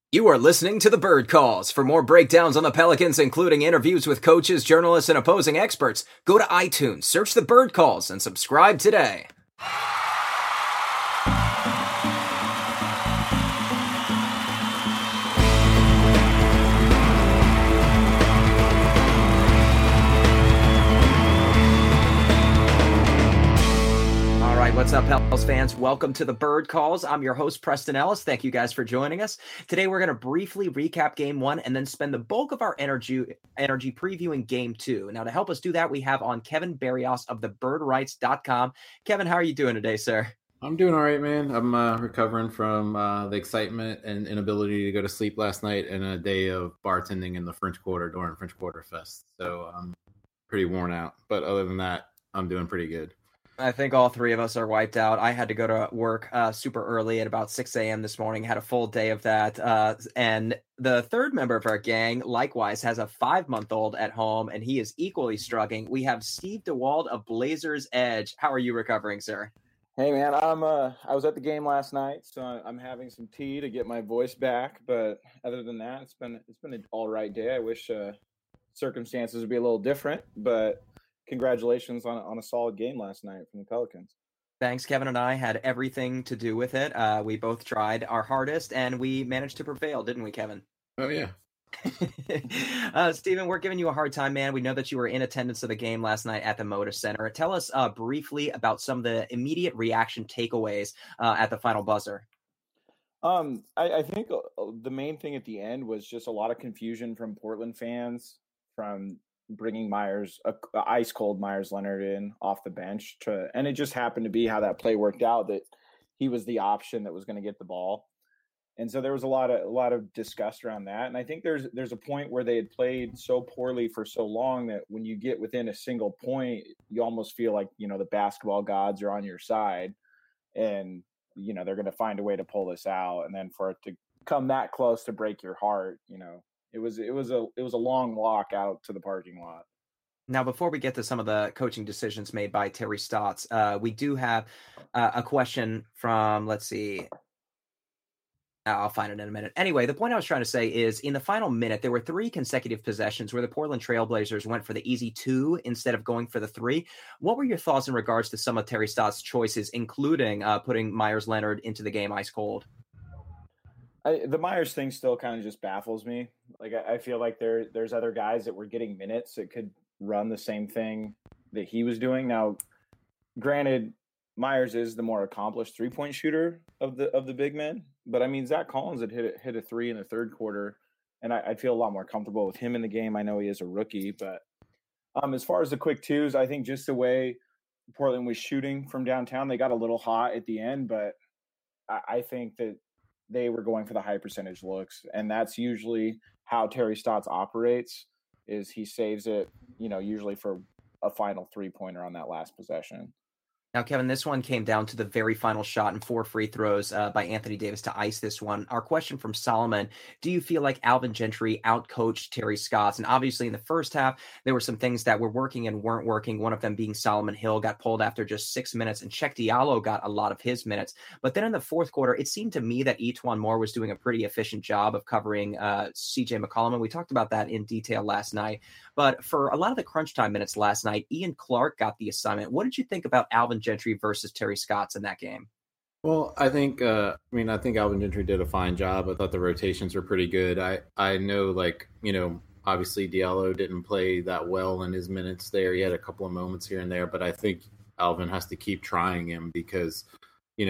You are listening to the Bird Calls. For more breakdowns on the Pelicans, including interviews with coaches, journalists, and opposing experts, go to iTunes, search the Bird Calls, and subscribe today. What's up, Pels fans? Welcome to the Bird Calls. I'm your host, Preston Ellis. Thank you guys for joining us. Today, we're going to briefly recap Game 1 and then spend the bulk of our energy previewing Game 2. Now, to help us do that, we have on Kevin Barrios of thebirdrights.com. Kevin, how are you doing today, sir? I'm doing all right, man. I'm recovering from the excitement and inability to go to sleep last night and a day of bartending in the French Quarter during French Quarter Fest. So I'm pretty worn out. But other than that, I'm doing pretty good. I think all three of us are wiped out. I had to go to work super early at about 6 a.m. this morning, had a full day of that. And the third member of our gang, likewise, has a 5-month-old at home, and he is equally struggling. We have Steve DeWald of Blazers Edge. How are you recovering, sir? Hey, man, I was at the game last night, so I'm having some tea to get my voice back. But other than that, it's been an all right day. I wish circumstances would be a little different, but congratulations on a solid game last night from the Pelicans. Thanks. Kevin and I had everything to do with it. We both tried our hardest, and we managed to prevail, didn't we, Kevin? Oh, yeah. Steven, we're giving you a hard time, man. We know that you were in attendance of the game last night at the Moda Center. Tell us briefly about some of the immediate reaction takeaways at the final buzzer. I think the main thing at the end was just a lot of confusion from Portland fans from bringing ice cold Myers Leonard in off the bench and it just happened to be how that play worked out, that he was the option that was going to get the ball. And so there was a lot of disgust around that. And I think there's a point where they had played so poorly for so long that when you get within a single point, you almost feel like, the basketball gods are on your side and, they're going to find a way to pull this out. And then for it to come that close to break your heart, It was a long walk out to the parking lot. Now, before we get to some of the coaching decisions made by Terry Stotts, we do have a question from, let's see. I'll find it in a minute. Anyway, the point I was trying to say is in the final minute, there were 3 consecutive possessions where the Portland Trailblazers went for the easy 2 instead of going for the 3. What were your thoughts in regards to some of Terry Stotts' choices, including putting Myers Leonard into the game ice cold? The Myers thing still kind of just baffles me. Like I feel like there's other guys that were getting minutes that could run the same thing that he was doing. Now, granted, Myers is the more accomplished 3-point shooter of the big men, but I mean Zach Collins had hit a 3 in the third quarter, and I feel a lot more comfortable with him in the game. I know he is a rookie, but as far as the quick twos, I think just the way Portland was shooting from downtown, they got a little hot at the end, but I think that they were going for the high percentage looks. And that's usually how Terry Stotts operates, is he saves it, usually for a final 3-pointer on that last possession. Now, Kevin, this one came down to the very final shot and 4 free throws by Anthony Davis to ice this one. Our question from Solomon, do you feel like Alvin Gentry outcoached Terry Stotts? And obviously in the first half, there were some things that were working and weren't working. One of them being Solomon Hill got pulled after just 6 minutes, and Cheick Diallo got a lot of his minutes. But then in the fourth quarter, it seemed to me that E'Twaun Moore was doing a pretty efficient job of covering CJ McCollum. And we talked about that in detail last night. But for a lot of the crunch time minutes last night, Ian Clark got the assignment. What did you think about Alvin Gentry versus Terry Stotts in that game? Well, I think Alvin Gentry did a fine job. I thought the rotations were pretty good. I know, obviously Diallo didn't play that well in his minutes there. He had a couple of moments here and there, but I think Alvin has to keep trying him because, he's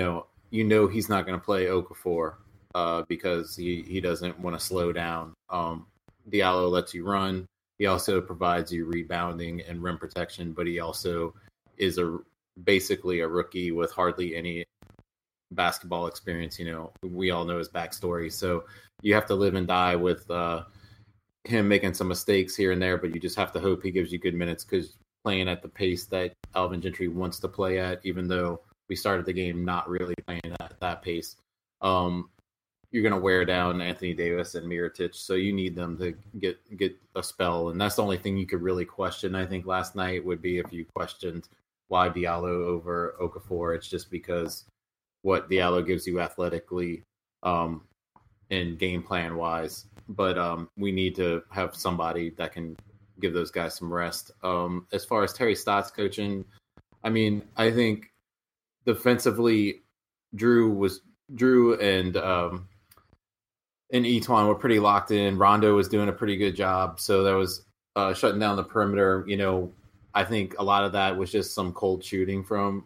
not going to play Okafor because he doesn't want to slow down. Diallo lets you run. He also provides you rebounding and rim protection, but he also is basically a rookie with hardly any basketball experience. We all know his backstory. So you have to live and die with him making some mistakes here and there, but you just have to hope he gives you good minutes because playing at the pace that Alvin Gentry wants to play at, even though we started the game not really playing at that pace, you're going to wear down Anthony Davis and Mirotic, so you need them to get a spell. And that's the only thing you could really question, I think, last night would be if you questioned why Diallo over Okafor. It's just because what Diallo gives you athletically in game plan wise. But we need to have somebody that can give those guys some rest. As far as Terry Stotts coaching, I mean, I think defensively, Drew and Etuan were pretty locked in. Rondo was doing a pretty good job, so that was shutting down the perimeter. I think a lot of that was just some cold shooting from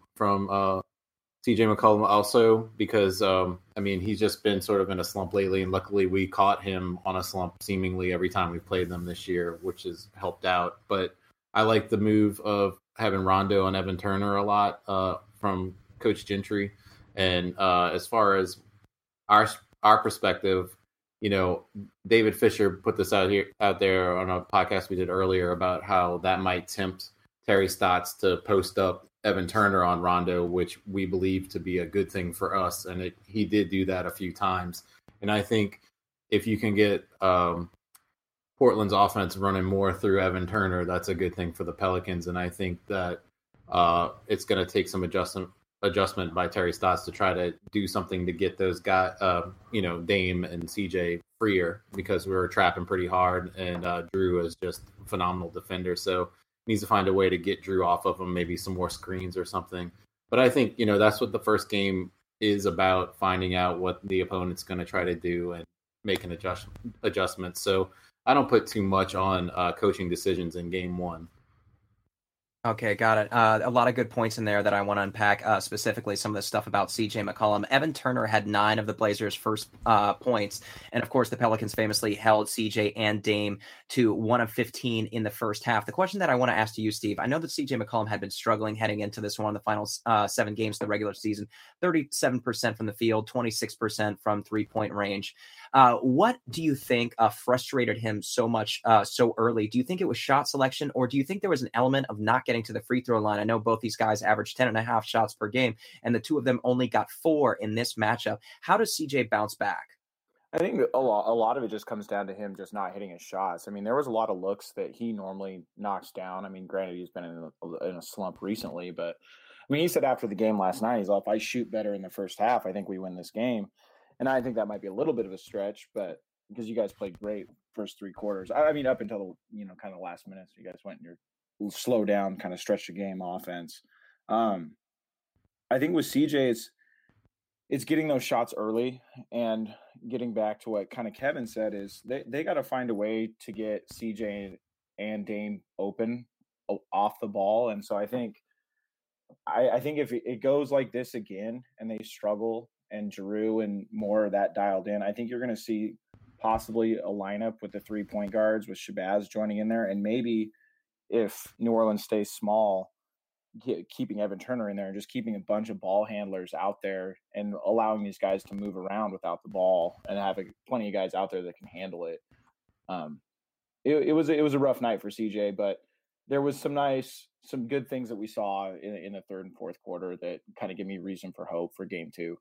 CJ McCollum also, because he's just been sort of in a slump lately, and luckily we caught him on a slump seemingly every time we played them this year, which has helped out. But I like the move of having Rondo and Evan Turner a lot from Coach Gentry. And as far as our perspective, David Fisher put this out there on a podcast we did earlier about how that might tempt Terry Stotts to post up Evan Turner on Rondo, which we believe to be a good thing for us. And he did do that a few times. And I think if you can get Portland's offense running more through Evan Turner, that's a good thing for the Pelicans. And I think that it's going to take some adjustment by Terry Stotts to try to do something to get those guys, Dame and CJ freer, because we were trapping pretty hard. And Drew is just a phenomenal defender. So needs to find a way to get Drew off of him, maybe some more screens or something. But I think, that's what the first game is about, finding out what the opponent's going to try to do and making adjustments. So I don't put too much on coaching decisions in game one. Okay, got it. A lot of good points in there that I want to unpack, specifically some of the stuff about CJ McCollum. Evan Turner had 9 of the Blazers' first points. And of course, the Pelicans famously held CJ and Dame to 1 of 15 in the first half. The question that I want to ask to you, Steve, I know that CJ McCollum had been struggling heading into this one of the final 7 games of the regular season, 37% from the field, 26% from 3-point range. What do you think frustrated him so much so early? Do you think it was shot selection, or do you think there was an element of not getting to the free throw line? I know both these guys averaged 10.5 shots per game, and the two of them only got 4 in this matchup. How does CJ bounce back? I think a lot of it just comes down to him just not hitting his shots. I mean, there was a lot of looks that he normally knocks down. I mean, granted, he's been in a slump recently, but I mean, he said after the game last night, he's like, if I shoot better in the first half, I think we win this game. And I think that might be a little bit of a stretch, but because you guys played great first 3 quarters. I mean, up until the kind of last minutes, you guys went in your slow down, kind of stretch the game offense. I think with CJ, it's getting those shots early, and getting back to what kind of Kevin said is they got to find a way to get CJ and Dame open off the ball. And so I think if it goes like this again and they struggle, and Drew and more of that dialed in, I think you're going to see possibly a lineup with the 3-point guards with Shabazz joining in there. And maybe if New Orleans stays small, keeping Evan Turner in there and just keeping a bunch of ball handlers out there and allowing these guys to move around without the ball and having plenty of guys out there that can handle it. It was a rough night for CJ, but there was some good things that we saw in the third and fourth quarter that kind of give me reason for hope for game 2.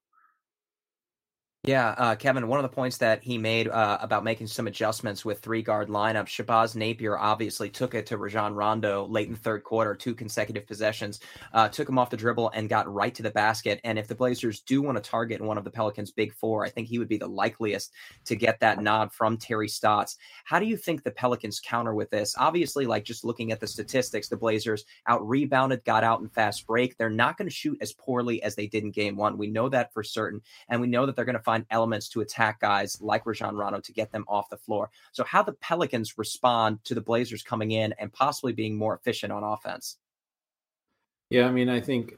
Yeah, Kevin, one of the points that he made about making some adjustments with 3-guard lineup, Shabazz Napier obviously took it to Rajon Rondo late in the third quarter, 2 consecutive possessions, took him off the dribble and got right to the basket. And if the Blazers do want to target one of the Pelicans' big 4, I think he would be the likeliest to get that nod from Terry Stotts. How do you think the Pelicans counter with this? Obviously, like just looking at the statistics, the Blazers out-rebounded, got out in fast break. They're not going to shoot as poorly as they did in game 1. We know that for certain. And we know that they're going to find elements to attack guys like Rajon Rondo to get them off the floor. So how the Pelicans respond to the Blazers coming in and possibly being more efficient on offense? Yeah, I mean, I think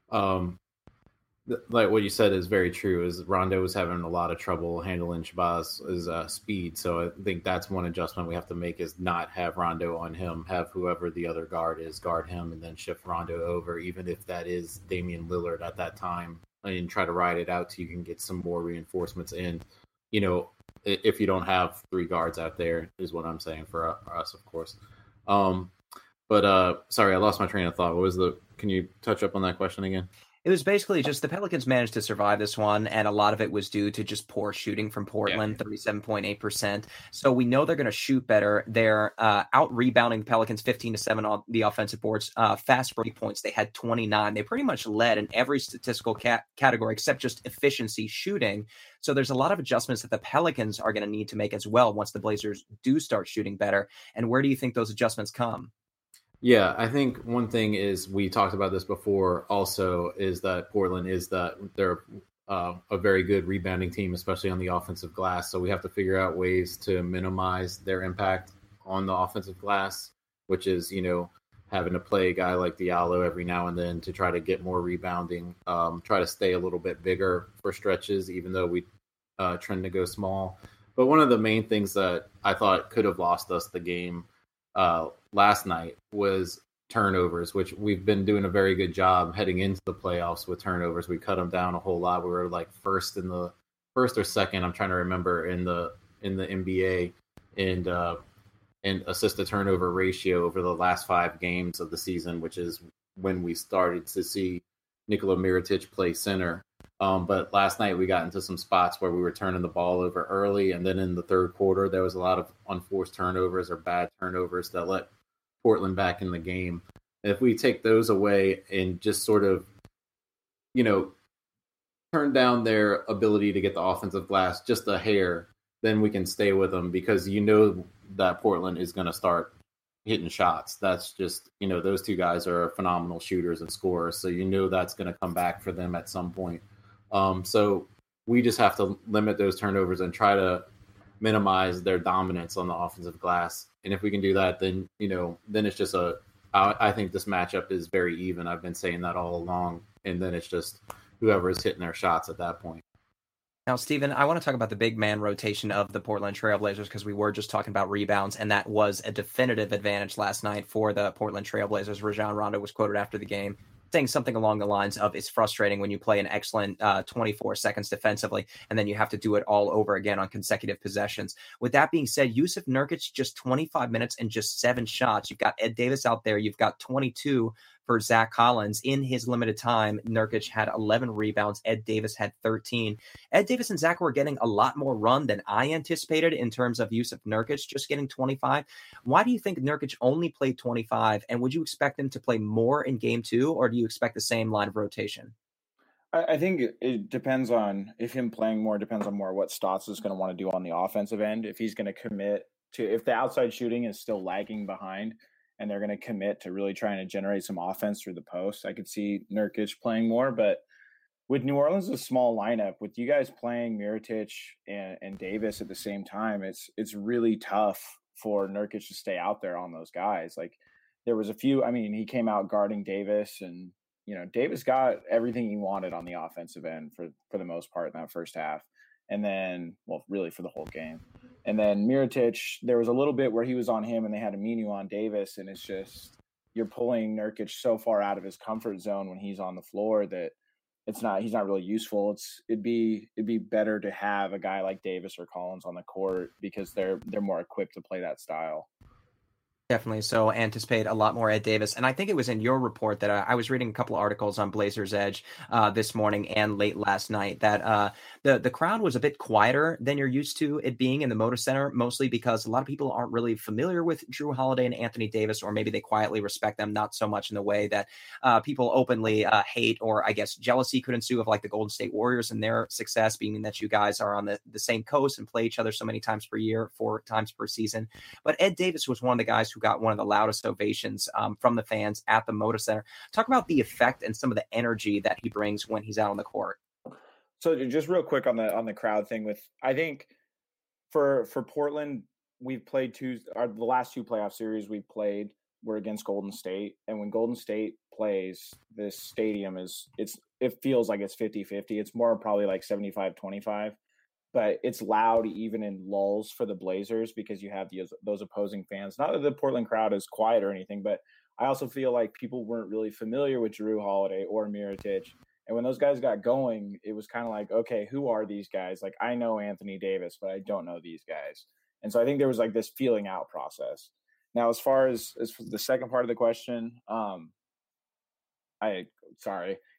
like what you said is very true, is Rondo was having a lot of trouble handling Shabazz's speed. So I think that's one adjustment we have to make, is not have Rondo on him, have whoever the other guard is guard him, and then shift Rondo over, even if that is Damian Lillard at that time, and try to ride it out till you can get some more reinforcements in. If you don't have 3 guards out there, is what I'm saying for us, of course. But sorry, I lost my train of thought. Can you touch up on that question again? It was basically just the Pelicans managed to survive this one, and a lot of it was due to just poor shooting from Portland, 37.8%. So we know they're going to shoot better. They're out rebounding the Pelicans 15-7 on the offensive boards. Fast break points, they had 29. They pretty much led in every statistical category except just efficiency shooting. So there's a lot of adjustments that the Pelicans are going to need to make as well once the Blazers do start shooting better. And where do you think those adjustments come? Yeah, I think one thing is, we talked about this before also, is that Portland is that they're a very good rebounding team, especially on the offensive glass. So we have to figure out ways to minimize their impact on the offensive glass, which is, having to play a guy like Diallo every now and then to try to get more rebounding, try to stay a little bit bigger for stretches, even though we trend to go small. But one of the main things that I thought could have lost us the game last night was turnovers, which we've been doing a very good job heading into the playoffs with turnovers. We cut them down a whole lot. We were like first or second, I'm trying to remember, in the NBA and assist to turnover ratio over the last 5 games of the season, which is when we started to see Nikola Mirotic play center. But last night we got into some spots where we were turning the ball over early, and then in the third quarter there was a lot of unforced turnovers or bad turnovers that let Portland back in the game. And if we take those away and just sort of, turn down their ability to get the offensive glass just a hair, then we can stay with them, because that Portland is going to start hitting shots. That's just, those two guys are phenomenal shooters and scorers, so that's going to come back for them at some point. So we just have to limit those turnovers and try to minimize their dominance on the offensive glass. And if we can do that, then it's just I think this matchup is very even. I've been saying that all along. And then it's just whoever is hitting their shots at that point. Now, Steven, I want to talk about the big man rotation of the Portland Trailblazers, because we were just talking about rebounds, and that was a definitive advantage last night for the Portland Trailblazers. Rajon Rondo was quoted after the game saying something along the lines of, it's frustrating when you play an excellent 24 seconds defensively, and then you have to do it all over again on consecutive possessions. With that being said, Jusuf Nurkic, just 25 minutes and just 7 shots. You've got Ed Davis out there. You've got 22 for Zach Collins. In his limited time, Nurkic had 11 rebounds. Ed Davis had 13. Ed Davis and Zach were getting a lot more run than I anticipated in terms of Jusuf Nurkic, just getting 25. Why do you think Nurkic only played 25? And would you expect him to play more in game 2, or do you expect the same line of rotation? I think it depends on, if him playing more depends on more what Stotts is going to want to do on the offensive end. If he's going to commit to, if the outside shooting is still lagging behind, and they're going to commit to really trying to generate some offense through the post, I could see Nurkic playing more. But with New Orleans' a small lineup, with you guys playing Mirotic and Davis at the same time, it's really tough for Nurkic to stay out there on those guys. Like, there was a few, he came out guarding Davis, and Davis got everything he wanted on the offensive end for the most part in that first half. And then, well, really for the whole game. And then Mirotic, there was a little bit where he was on him and they had Aminu on Davis, and it's just, you're pulling Nurkic so far out of his comfort zone when he's on the floor that he's not really useful. It'd be better to have a guy like Davis or Collins on the court, because they're more equipped to play that style. Definitely. So anticipate a lot more Ed Davis. And I think it was in your report that I was reading a couple of articles on Blazers Edge this morning and late last night that the crowd was a bit quieter than you're used to it being in the Moda Center, mostly because a lot of people aren't really familiar with Jrue Holiday and Anthony Davis, or maybe they quietly respect them, not so much in the way that people openly hate, or I guess jealousy could ensue of, like the Golden State Warriors and their success, being that you guys are on the same coast and play each other so many times per year, 4 times per season. But Ed Davis was one of the guys who got one of the loudest ovations from the fans at the Moda Center. Talk about the effect and some of the energy that he brings when he's out on the court. So just real quick on the crowd thing, I think for Portland, we've played the last 2 playoff series we played were against Golden State, and when Golden State plays, this stadium it feels like it's 50-50. It's more probably like 75-25. But it's loud even in lulls for the Blazers, because you have those opposing fans. Not that the Portland crowd is quiet or anything, but I also feel like people weren't really familiar with Jrue Holiday or Mirotic. And when those guys got going, it was kind of like, okay, who are these guys? Like, I know Anthony Davis, but I don't know these guys. And so I think there was like this feeling out process. Now, as far as the second part of the question, sorry.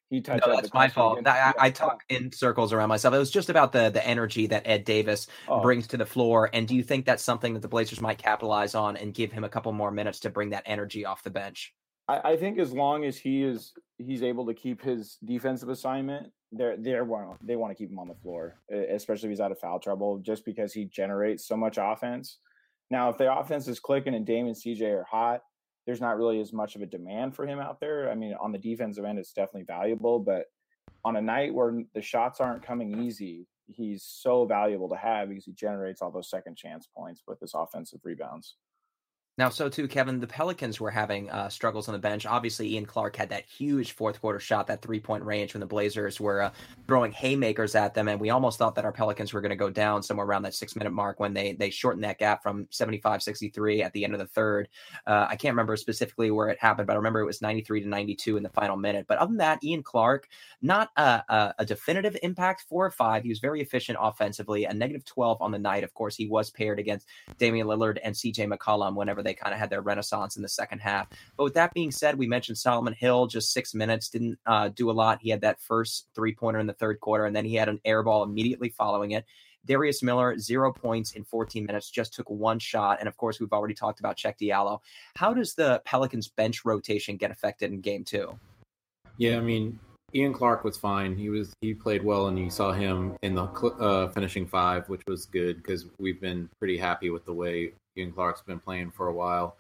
he touch No, up the that's my question fault. against I talk in circles around myself. It was just about the energy that Ed Davis brings to the floor. And do you think that's something that the Blazers might capitalize on and give him a couple more minutes to bring that energy off the bench? I think as long as he's able to keep his defensive assignment, they want to keep him on the floor, especially if he's out of foul trouble, just because he generates so much offense. Now, if the offense is clicking and Dame and CJ are hot, there's not really as much of a demand for him out there. I mean, on the defensive end, it's definitely valuable, but on a night where the shots aren't coming easy, he's so valuable to have because he generates all those second chance points with his offensive rebounds. Now, so too, Kevin, the Pelicans were having struggles on the bench. Obviously, Ian Clark had that huge fourth quarter shot, that 3-point range when the Blazers were throwing haymakers at them. And we almost thought that our Pelicans were going to go down somewhere around that 6-minute mark when they shortened that gap from 75-63 at the end of the third. I can't remember specifically where it happened, but I remember it was 93-92 in the final minute. But other than that, Ian Clark, not a definitive impact, 4 or 5. He was very efficient offensively, a -12 on the night. Of course, he was paired against Damian Lillard and CJ McCollum whenever they kind of had their renaissance in the second half. But with that being said, we mentioned Solomon Hill, just 6 minutes, didn't do a lot. He had that first 3-pointer in the third quarter, and then he had an air ball immediately following it. Darius Miller, 0 points in 14 minutes, just took 1 shot. And of course, we've already talked about Cheick Diallo. How does the Pelicans bench rotation get affected in game 2? Yeah, I mean, Ian Clark was fine. He played well, and you saw him in the finishing 5, which was good because we've been pretty happy with the way Ian Clark's been playing for a while.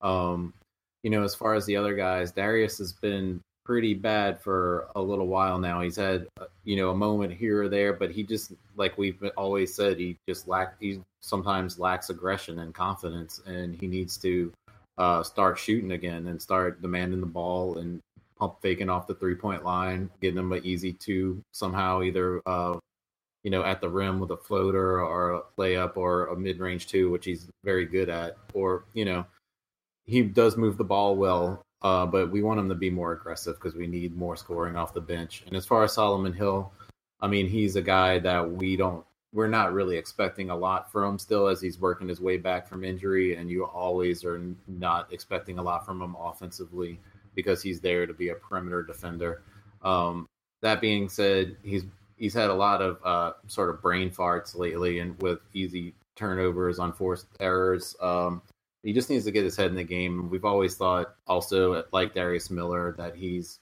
As far as the other guys, Darius has been pretty bad for a little while now. He's had a moment here or there, but he just, like we've always said, he sometimes lacks aggression and confidence, and he needs to start shooting again and start demanding the ball and pump faking off the 3-point line, getting him an easy 2 somehow, either at the rim with a floater or a layup or a mid-range 2, which he's very good at. Or, he does move the ball well, but we want him to be more aggressive because we need more scoring off the bench. And as far as Solomon Hill, I mean, he's a guy that we're not really expecting a lot from still as he's working his way back from injury, and you always are not expecting a lot from him offensively because he's there to be a perimeter defender. That being said, he's had a lot of sort of brain farts lately, and with easy turnovers, unforced errors. He just needs to get his head in the game. We've always thought also, like Darius Miller, that he's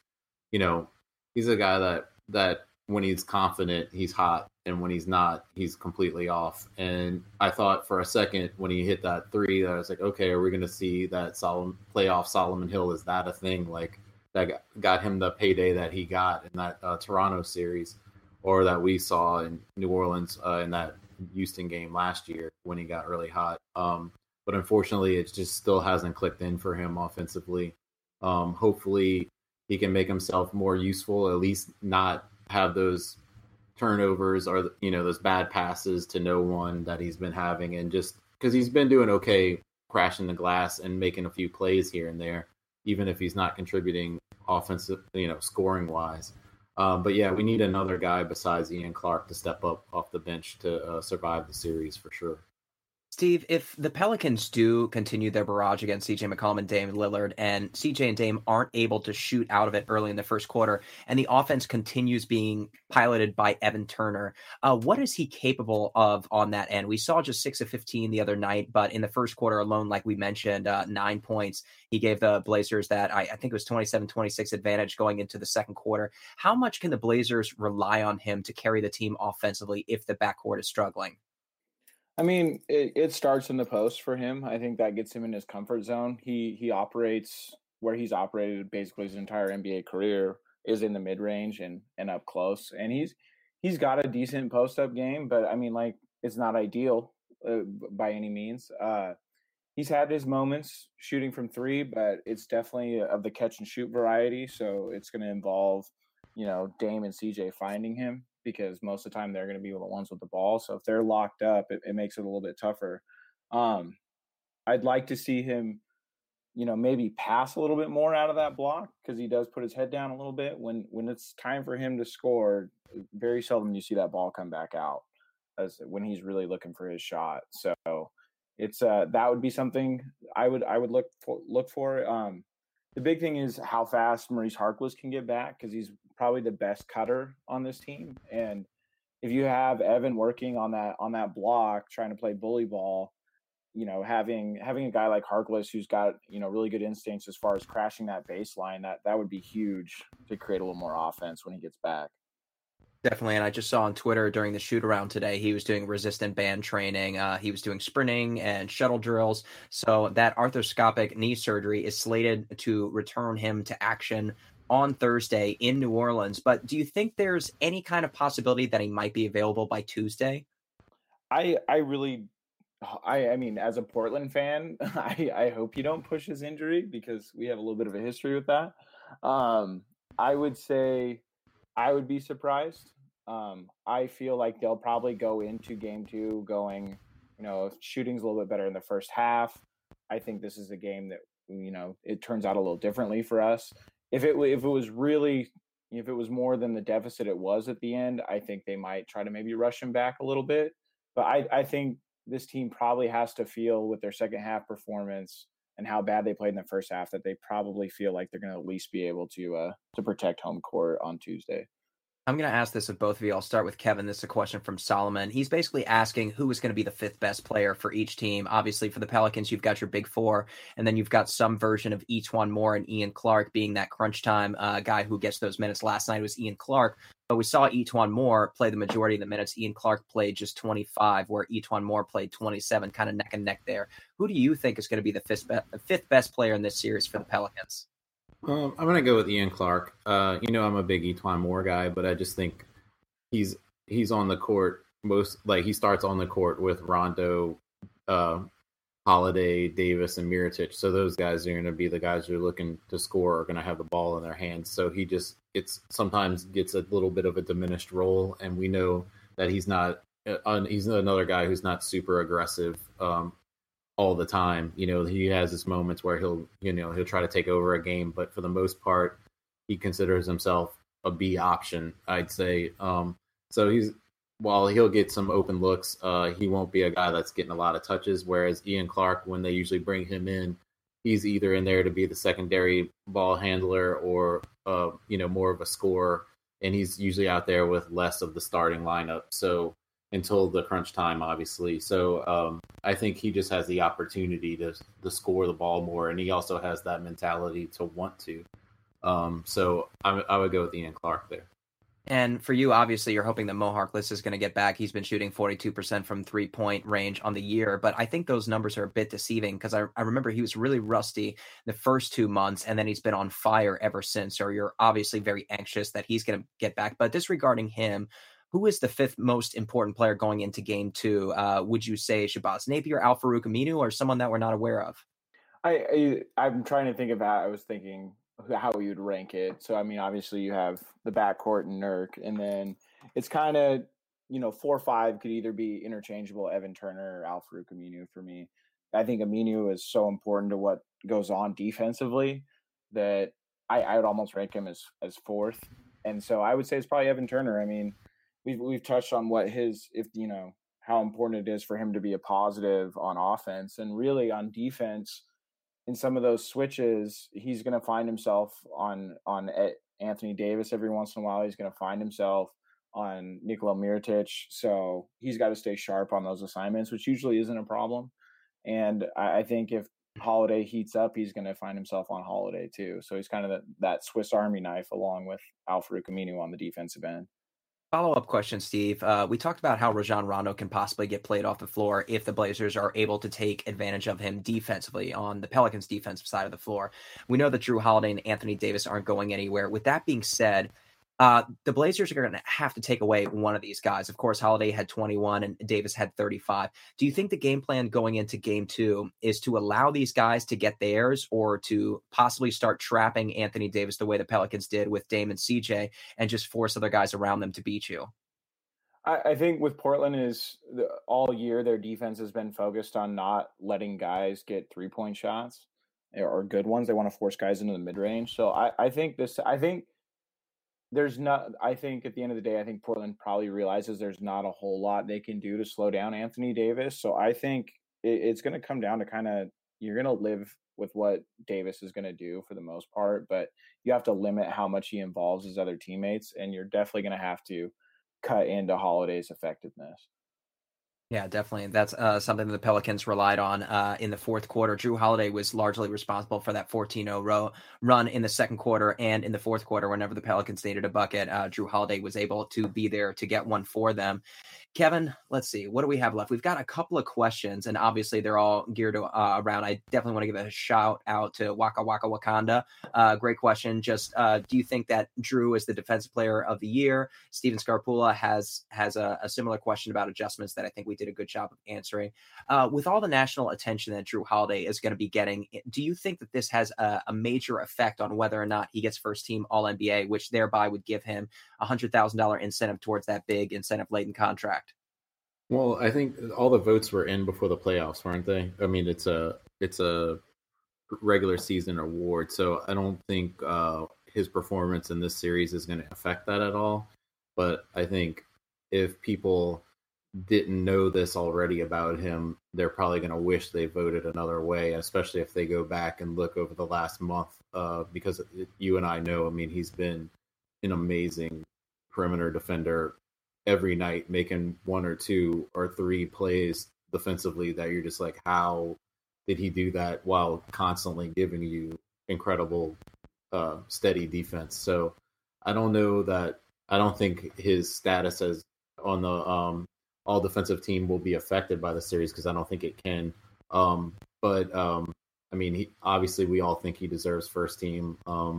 a guy that when he's confident, he's hot, and when he's not, he's completely off. And I thought for a second when he hit that 3, that I was like, okay, are we going to see that playoff Solomon Hill? Is that a thing? Like that got him the payday that he got in that Toronto series, or that we saw in New Orleans in that Houston game last year when he got really hot. But unfortunately, it just still hasn't clicked in for him offensively. Hopefully, he can make himself more useful, at least not have those turnovers or those bad passes to no one that he's been having, and just because he's been doing okay crashing the glass and making a few plays here and there, even if he's not contributing offensive, scoring wise. But yeah, we need another guy besides Ian Clark to step up off the bench to survive the series for sure. Steve, if the Pelicans do continue their barrage against CJ McCollum and Dame Lillard, and CJ and Dame aren't able to shoot out of it early in the first quarter, and the offense continues being piloted by Evan Turner, what is he capable of on that end? We saw just 6 of 15 the other night, but in the first quarter alone, like we mentioned, 9 points. He gave the Blazers that, I think it was 27-26 advantage going into the second quarter. How much can the Blazers rely on him to carry the team offensively if the backcourt is struggling? I mean, it starts in the post for him. I think that gets him in his comfort zone. He operates where he's operated basically his entire NBA career is in the mid range and up close. And he's got a decent post up game, but I mean, like, it's not ideal by any means. He's had his moments shooting from 3, but it's definitely of the catch and shoot variety. So it's going to involve, Dame and CJ finding him, because most of the time they're going to be the ones with the ball. So if they're locked up, it makes it a little bit tougher. I'd like to see him, maybe pass a little bit more out of that block, because he does put his head down a little bit. When it's time for him to score, very seldom you see that ball come back out as when he's really looking for his shot. So it's that would be something I would look for. The big thing is how fast Maurice Harkless can get back because he's probably the best cutter on this team. And if you have Evan working on that block, trying to play bully ball, having a guy like Harkless who's got really good instincts as far as crashing that baseline, that would be huge to create a little more offense when he gets back. Definitely, and I just saw on Twitter during the shoot around today, he was doing resistant band training. He was doing sprinting and shuttle drills. So that arthroscopic knee surgery is slated to return him to action on Thursday in New Orleans. But do you think there's any kind of possibility that he might be available by Tuesday? I mean, as a Portland fan, I hope you don't push his injury because we have a little bit of a history with that. I would say I would be surprised. I feel like they'll probably go into game 2 going, if shooting's a little bit better in the first half. I think this is a game that, it turns out a little differently for us. If it was more than the deficit it was at the end, I think they might try to maybe rush him back a little bit. But I think this team probably has to feel with their second half performance and how bad they played in the first half that they probably feel like they're going to at least be able to protect home court on Tuesday. I'm going to ask this of both of you. I'll start with Kevin. This is a question from Solomon. He's basically asking who is going to be the 5th best player for each team. Obviously, for the Pelicans, you've got your big 4, and then you've got some version of E'Twaun Moore and Ian Clark being that crunch time guy who gets those minutes. Last night was Ian Clark, but we saw E'Twaun Moore play the majority of the minutes. Ian Clark played just 25, where E'Twaun Moore played 27, kind of neck and neck there. Who do you think is going to be the 5th best player in this series for the Pelicans? I'm going to go with Ian Clark. I'm a big E'Twaun Moore guy, but I just think he's on the court he starts on the court with Rondo, Holiday, Davis, and Mirotic. So those guys are going to be the guys who are looking to score, are going to have the ball in their hands. So sometimes gets a little bit of a diminished role, and we know that he's another guy who's not super aggressive all the time. He has his moments where he'll try to take over a game, but for the most part, he considers himself a B option, I'd say. So while he'll get some open looks, he won't be a guy that's getting a lot of touches. Whereas Ian Clark, when they usually bring him in, he's either in there to be the secondary ball handler or more of a scorer, and he's usually out there with less of the starting lineup. So until the crunch time, obviously. So I think he just has the opportunity to score the ball more, and he also has that mentality to want to. So I would go with Ian Clark there. And for you, obviously, you're hoping that Mo Harkless is going to get back. He's been shooting 42% from three-point range on the year, but I think those numbers are a bit deceiving because I remember he was really rusty the first 2 months, and then he's been on fire ever since. So you're obviously very anxious that he's going to get back. But disregarding him, who is the 5th most important player going into game 2? Would you say Shabazz Napier, Al-Farouq Aminu, or someone that we're not aware of? I'm trying to think of that. I was thinking how you'd rank it. So, I mean, obviously you have the backcourt and Nurk, and then it's kind of, 4-5 could either be interchangeable, Evan Turner or Al-Farouq Aminu for me. I think Aminu is so important to what goes on defensively that I would almost rank him as 4th. And so I would say it's probably Evan Turner. I mean, we've touched on how important it is for him to be a positive on offense, and really on defense. In some of those switches, he's going to find himself on Anthony Davis every once in a while. He's going to find himself on Nikola Mirotic. So he's got to stay sharp on those assignments, which usually isn't a problem. And I think if Holiday heats up, he's going to find himself on Holiday too. So he's kind of that Swiss Army knife along with Al-Farouq Aminu on the defensive end. Follow-up question, Steve. We talked about how Rajon Rondo can possibly get played off the floor if the Blazers are able to take advantage of him defensively on the Pelicans' defensive side of the floor. We know that Jrue Holiday and Anthony Davis aren't going anywhere. With that being said, the Blazers are going to have to take away one of these guys. Of course, Holiday had 21 and Davis had 35. Do you think the game plan going into game 2 is to allow these guys to get theirs, or to possibly start trapping Anthony Davis the way the Pelicans did with Dame and CJ and just force other guys around them to beat you? I think with Portland all year their defense has been focused on not letting guys get 3-point shots or good ones. They want to force guys into the mid-range. So I think at the end of the day, I think Portland probably realizes there's not a whole lot they can do to slow down Anthony Davis. So I think it's going to come down to kind of you're going to live with what Davis is going to do for the most part, but you have to limit how much he involves his other teammates, and you're definitely going to have to cut into Holiday's effectiveness. Yeah, definitely. That's something that the Pelicans relied on in the fourth quarter. Jrue Holiday was largely responsible for that 14-0 run in the second quarter, and in the fourth quarter, whenever the Pelicans needed a bucket, Jrue Holiday was able to be there to get one for them. Kevin, let's see. What do we have left? We've got a couple of questions, and obviously they're all geared around. I definitely want to give a shout out to Waka Waka Wakanda. Great question. Just do you think that Jrue is the defensive player of the year? Steven Scarpula has a similar question about adjustments that I think we did a good job of answering. With all the national attention that Jrue Holiday is going to be getting, do you think that this has a major effect on whether or not he gets first team All-NBA, which thereby would give him a $100,000 incentive towards that big incentive-laden contract? Well, I think all the votes were in before the playoffs, weren't they? I mean, it's a regular season award, so I don't think his performance in this series is going to affect that at all. But I think if people didn't know this already about him, they're probably going to wish they voted another way, especially if they go back and look over the last month, because you and I know, I mean, he's been an amazing perimeter defender every night, making 1 or 2 or 3 plays defensively that you're just like, how did he do that while constantly giving you incredible steady defense? So I don't think his status as on the all defensive team will be affected by the series, because I don't think it can. But I mean, obviously we all think he deserves first team.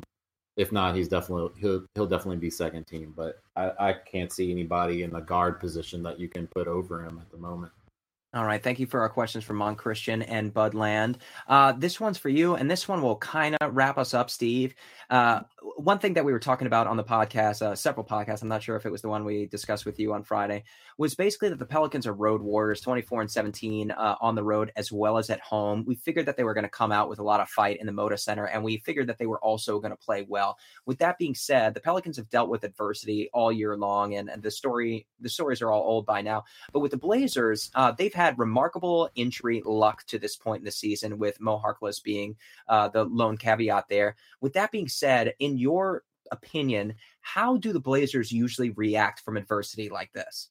If not, he'll definitely be second team. But I can't see anybody in the guard position that you can put over him at the moment. All right. Thank you for our questions from Mon Christian and Bud Land. This one's for you, and this one will kind of wrap us up, Steve. One thing that we were talking about on the podcast, several podcasts, I'm not sure if it was the one we discussed with you on Friday, was basically that the Pelicans are road warriors, 24-17 on the road as well as at home. We figured that they were going to come out with a lot of fight in the Moda Center, and we figured that they were also going to play well. With that being said, the Pelicans have dealt with adversity all year long, and the stories are all old by now. But with the Blazers, they've had remarkable injury luck to this point in the season, with Mo Harkless being the lone caveat there. With that being said, in your opinion, how do the Blazers usually react from adversity like this?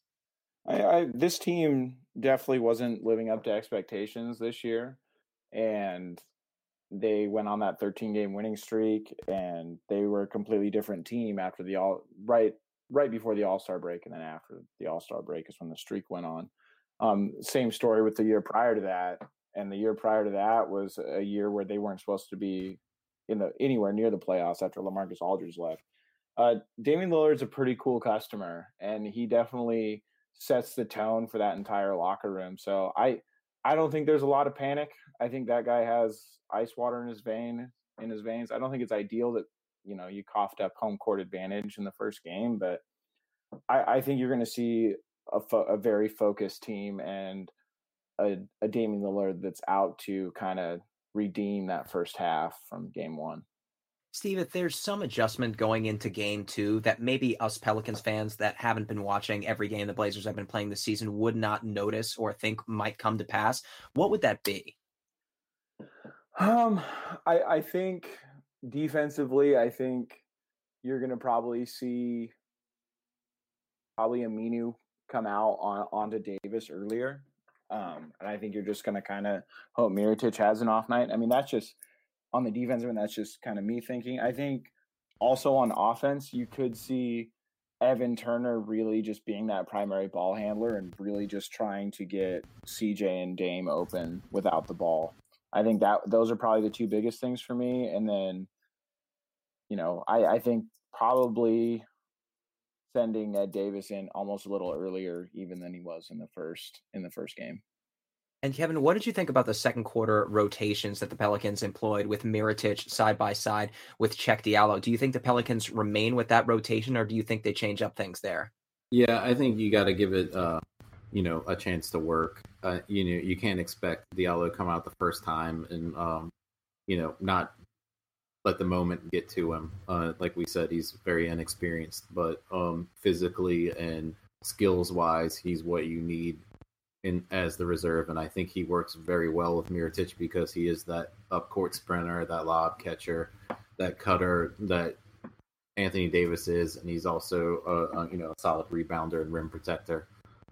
This team definitely wasn't living up to expectations this year, and they went on that 13-game winning streak, and they were a completely different team after right before the All-Star break, and then after the All-Star break is when the streak went on. Same story with the year prior to that, and the year prior to that was a year where they weren't supposed to be anywhere near the playoffs after LaMarcus Aldridge left. Damian Lillard's a pretty cool customer, and he definitely sets the tone for that entire locker room. So I don't think there's a lot of panic. I think that guy has ice water in his veins. I don't think it's ideal that you coughed up home court advantage in the first game, but I think you're going to see a very focused team and a Damian Lillard that's out to kind of redeem that first half from game one. Steve, if there's some adjustment going into game 2 that maybe us Pelicans fans that haven't been watching every game the Blazers have been playing this season would not notice or think might come to pass, what would that be? I think defensively, I think you're going to probably see Aminu come out onto Davis earlier. And I think you're just going to kind of hope Mirotic has an off night. I mean, that's just on the defensive end. That's just kind of me thinking. I think also on offense, you could see Evan Turner really just being that primary ball handler and really just trying to get CJ and Dame open without the ball. I think that those are probably the two biggest things for me. And then, I think probably sending Ed Davis in almost a little earlier even than he was in the first game. And Kevin, what did you think about the second quarter rotations that the Pelicans employed with Mirotic side by side with Cheick Diallo? Do you think the Pelicans remain with that rotation, or do you think they change up things there? Yeah, I think you got to give it, a chance to work. You can't expect Diallo to come out the first time and, not let the moment get to him. Like we said, he's very inexperienced, but physically and skills wise, he's what you need in as the reserve, and I think he works very well with Mirotic because he is that up court sprinter, that lob catcher, that cutter that Anthony Davis is, and he's also a solid rebounder and rim protector.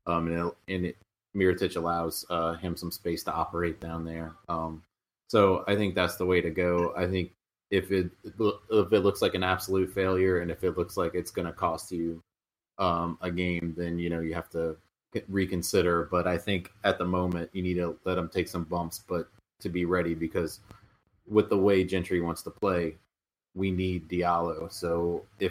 Mirotic allows him some space to operate down there. So I think that's the way to go. I think if it looks like an absolute failure, and if it looks like it's going to cost you a game, then you have to reconsider. But I think at the moment you need to let him take some bumps, but to be ready, because with the way Gentry wants to play, we need Diallo. So if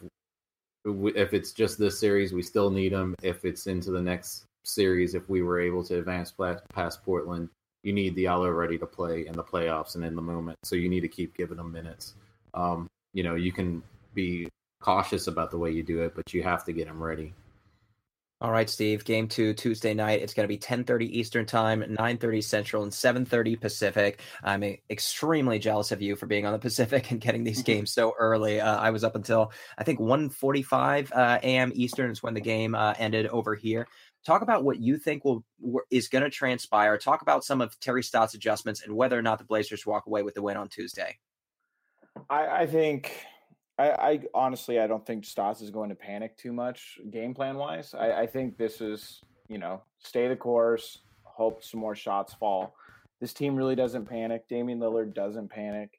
it's just this series, we still need him. If it's into the next series, if we were able to advance past Portland, you need Diallo ready to play in the playoffs and in the moment. So you need to keep giving him minutes. You can be cautious about the way you do it, but you have to get him ready. All right, Steve, game 2, Tuesday night. It's going to be 10:30 Eastern time, 9:30 Central, and 7:30 Pacific. I'm extremely jealous of you for being on the Pacific and getting these games so early. I was up until, I think, 1:45 a.m. Eastern is when the game ended over here. Talk about what you think is going to transpire. Talk about some of Terry Stotts' adjustments and whether or not the Blazers walk away with the win on Tuesday. I think... I honestly, I don't think Stotts is going to panic too much game plan wise. I think this is, stay the course, hope some more shots fall. This team really doesn't panic. Damian Lillard doesn't panic.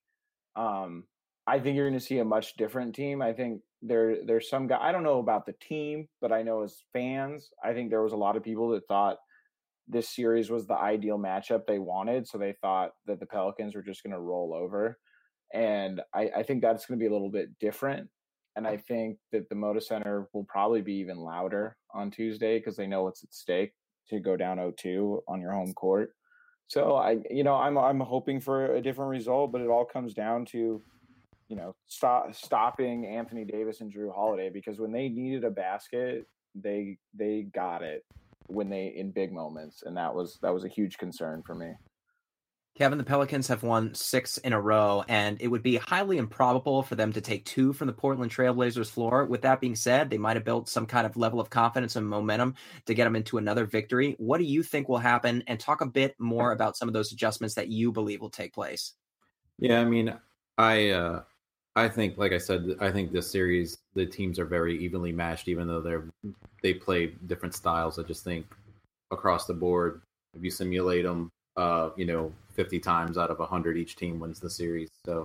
I think you're going to see a much different team. I think there's some guy, I don't know about the team, but I know as fans, I think there was a lot of people that thought this series was the ideal matchup they wanted. So they thought that the Pelicans were just going to roll over. And I think that's going to be a little bit different. And I think that the Moda Center will probably be even louder on Tuesday because they know what's at stake to go down 0-2 on your home court. So I'm hoping for a different result, but it all comes down to, stopping Anthony Davis and Jrue Holiday, because when they needed a basket, they got it in big moments. And that was a huge concern for me. Kevin, the Pelicans have won 6 in a row, and it would be highly improbable for them to take 2 from the Portland Trailblazers floor. With that being said, they might have built some kind of level of confidence and momentum to get them into another victory. What do you think will happen? And talk a bit more about some of those adjustments that you believe will take place. Yeah, I mean, I think, like I said, I think this series, the teams are very evenly matched, even though they play different styles. I just think across the board, if you simulate them, 50 times out of 100, each team wins the series. So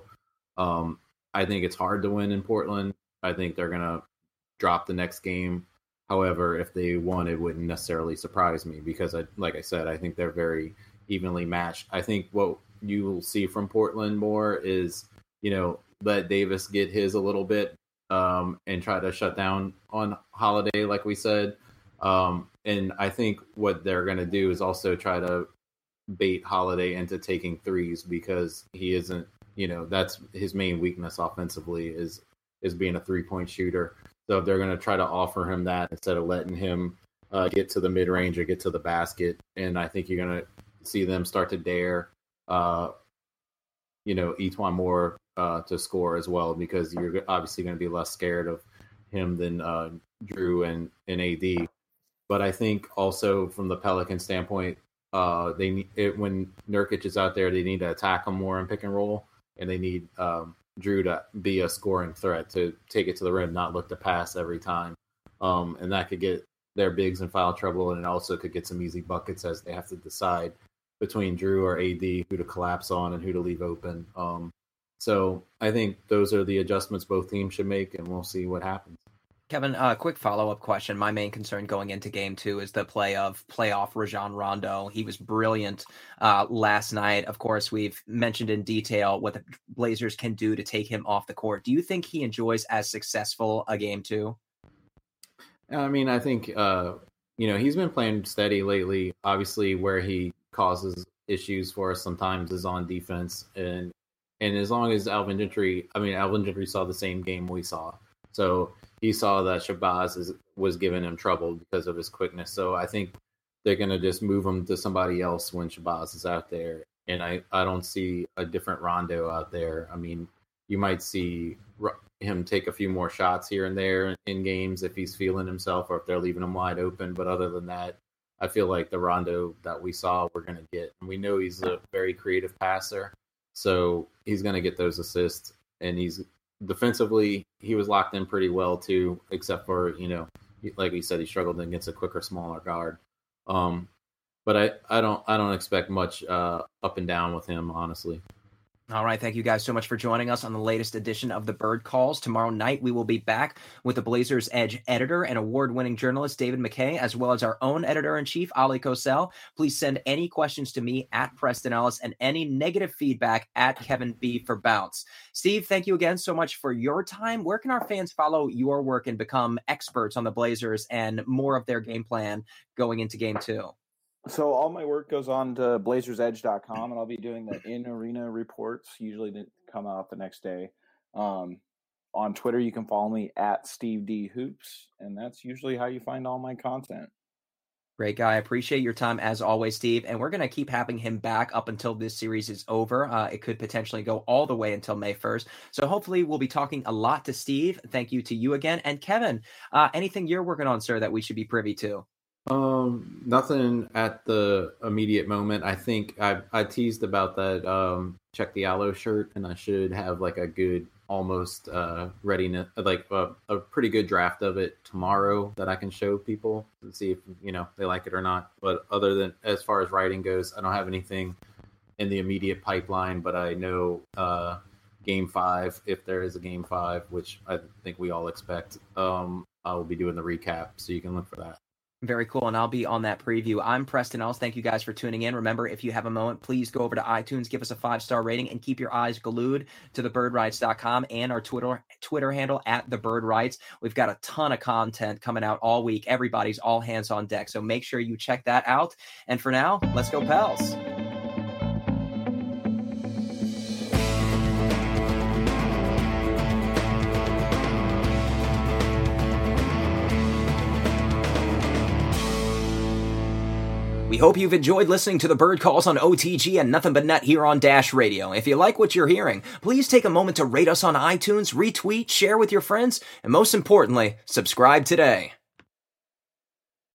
I think it's hard to win in Portland. I think they're going to drop the next game. However, if they won, it wouldn't necessarily surprise me because, like I said, I think they're very evenly matched. I think what you will see from Portland more is, let Davis get his a little bit and try to shut down on Holiday, like we said. And I think what they're going to do is also try to bait Holiday into taking threes because he isn't, that's his main weakness offensively is being a 3-point shooter. So if they're going to try to offer him that instead of letting him get to the mid range or get to the basket, and I think you're going to see them start to dare, Etuan Moore to score as well, because you're obviously going to be less scared of him than Jrue and AD. But I think also from the Pelican standpoint, they need it when Nurkic is out there. They need to attack him more in pick and roll, and they need Jrue to be a scoring threat, to take it to the rim, not look to pass every time. And that could get their bigs in foul trouble, and it also could get some easy buckets as they have to decide between Jrue or AD who to collapse on and who to leave open. So I think those are the adjustments both teams should make, and we'll see what happens. Kevin, quick follow-up question. My main concern going into game 2 is the play of playoff Rajon Rondo. He was brilliant last night. Of course, we've mentioned in detail what the Blazers can do to take him off the court. Do you think he enjoys as successful a game 2? I mean, I think, he's been playing steady lately. Obviously, where he causes issues for us sometimes is on defense. And as long as Alvin Gentry saw the same game we saw. So he saw that Shabazz was giving him trouble because of his quickness. So I think they're going to just move him to somebody else when Shabazz is out there. And I don't see a different Rondo out there. I mean, you might see him take a few more shots here and there in games if he's feeling himself or if they're leaving him wide open. But other than that, I feel like the Rondo that we saw we're going to get. And we know he's a very creative passer, so he's going to get those assists. And he's defensively, he was locked in pretty well too, except for, like we said, he struggled against a quicker, smaller guard. But I don't expect much up and down with him, honestly. All right. Thank you guys so much for joining us on the latest edition of the Bird Calls. Tomorrow night, we will be back with the Blazers Edge editor and award-winning journalist David McKay, as well as our own editor-in-chief, Ali Kosel. Please send any questions to me at Preston Ellis and any negative feedback at Kevin B for Bounce. Steve, thank you again so much for your time. Where can our fans follow your work and become experts on the Blazers and more of their game plan going into Game 2? So all my work goes on to blazersedge.com, and I'll be doing the in-arena reports, usually that come out the next day. On Twitter, you can follow me at Steve D Hoops, and that's usually how you find all my content. Great guy. I appreciate your time as always, Steve. And we're going to keep having him back up until this series is over. It could potentially go all the way until May 1st. So hopefully we'll be talking a lot to Steve. Thank you to you again. And Kevin, anything you're working on, sir, that we should be privy to? Nothing at the immediate moment. I think I teased about that Check the Aloe shirt, and I should have like a good almost readiness, like a pretty good draft of it tomorrow that I can show people and see if they like it or not. But other than as far as writing goes, I don't have anything in the immediate pipeline, but I know Game 5, if there is a Game 5, which I think we all expect, I will be doing the recap, so you can look for that. Very cool, and I'll be on that preview. I'm Preston Ellis. Thank you guys for tuning in. Remember, if you have a moment, please go over to iTunes, give us a 5-star rating, and keep your eyes glued to thebirdrights.com and our Twitter handle at thebirdrights. We've got a ton of content coming out all week. Everybody's all hands on deck, so make sure you check that out. And for now, let's go Pels. We hope you've enjoyed listening to the Bird Calls on OTG and Nothing But Net here on Dash Radio. If you like what you're hearing, please take a moment to rate us on iTunes, retweet, share with your friends, and most importantly, subscribe today.